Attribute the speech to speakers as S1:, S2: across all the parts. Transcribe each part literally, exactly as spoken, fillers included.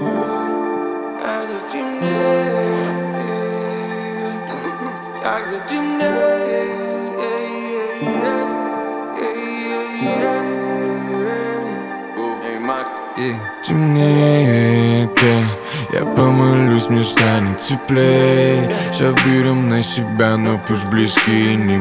S1: Когда темнее, когда темнее, темнеет, я помолюсь, мне станет теплее. Все берем на себя, но пусть близкие не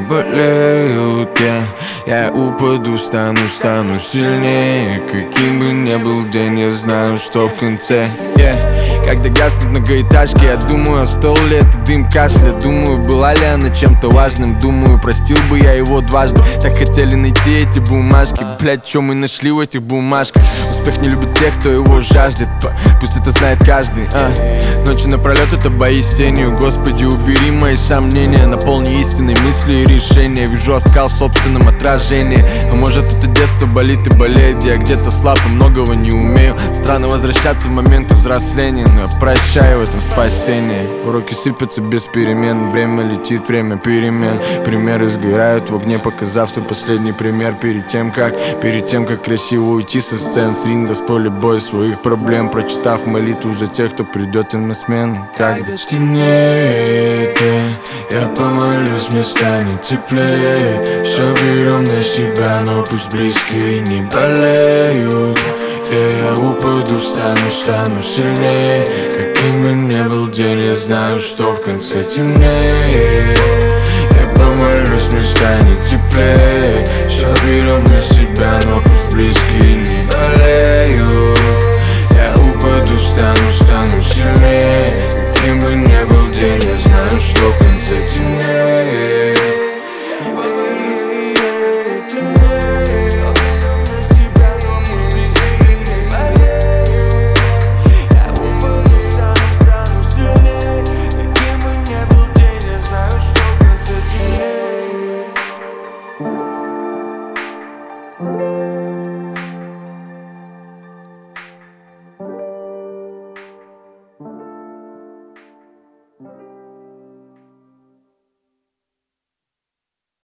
S1: болеют. Я, я упаду, стану, стану сильнее. Каким бы ни был день, я знаю, что в конце yeah. Когда гаснут многоэтажки, я думаю, стол ли это дым кашля. Думаю, была ли она чем-то важным. Думаю, простил бы я его дважды. Так хотели найти эти бумажки. Блять, что мы нашли в этих бумажках? Успех не любит тех, кто его жаждет. Пусть это знает каждый, а ночью напролет это бои с тенью. Господи, убери мои сомнения, наполни истинной мысли и решения. Вижу оскал в собственном отражении. А может это детство болит и болеет. Я где-то слаб и многого не умею. Странно возвращаться в моменты взросления, но я прощаю в этом спасение. Уроки сыпятся без перемен. Время летит, время перемен. Примеры сгорают в огне, показав свой последний пример. Перед тем, как, перед тем, как красиво уйти со сцен, с ринга, с поля боя своих проблем, прочитав молитву за тех, кто придет им на смену. Когда темнеет, я помолюсь, мне станет теплее. Все берем на себя, но пусть близкие не болеют. Я упаду, встану, стану сильнее. Каким бы ни был день, я знаю, что в конце темнее. Я помолюсь, мне станет теплее. Все берем на себя, но пусть близкие не болеют. Я упаду, встану, стану сильнее. Каким бы ни был день, я знаю, что в конце темнее.
S2: Thank you.